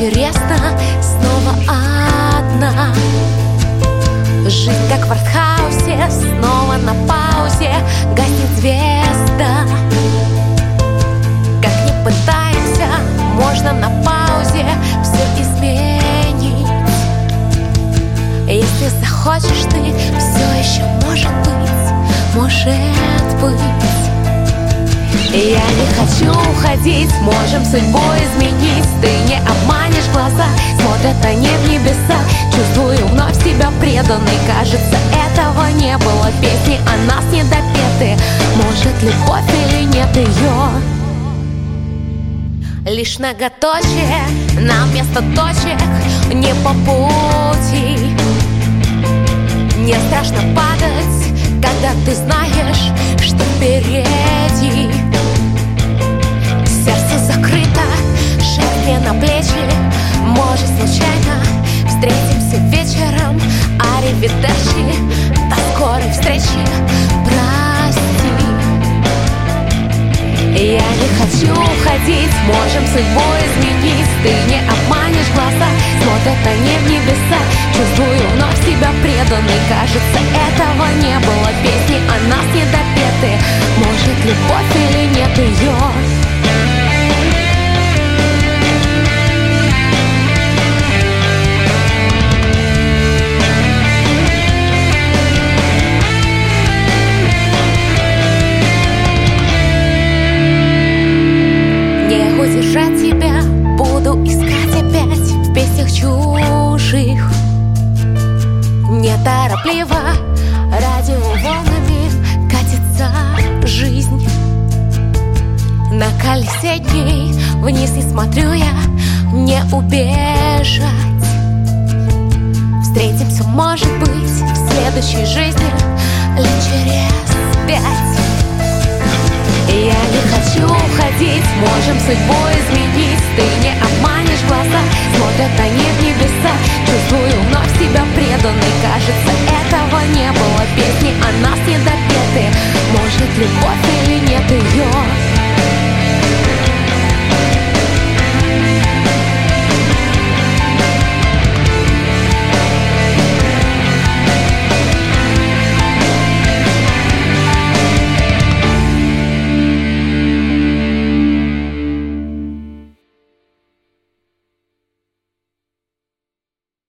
интересно снова одна. Жизнь как в артхаусе, снова на паузе, гаснет звезда. Как ни пытаемся, можно на паузе все изменить. Если захочешь ты, все еще может быть, может быть. Я не хочу уходить, можем судьбу изменить. Ты не обманешь глаза, смотрят они в небеса. Чувствую вновь себя преданной, кажется, этого не было. Песни о нас недопеты, может, любовь или нет ее. Лишь многоточие, нам вместо точек не по пути. Не страшно падать, когда ты знаешь, что впереди. Сердце закрыто, шаг мне на плечи. Может, случайно встретимся вечером. Аривидерчи, до скорой встречи, прости. Я не хочу уходить, можем судьбу изменить. Ты не обманешь глаза, смотрят они в небеса. Чувствую вновь себя преданной, кажется, этого не было. Песни о нас недопеты, может, любовь или нет ее. Удержать тебя буду искать опять в песнях чужих. Неторопливо радиоволнами катится жизнь. На колесе дней вниз не смотрю я, не убежать. Встретимся, может быть, в следующей жизни лет через 5. Я не хочу уходить, можем судьбу изменить. Ты не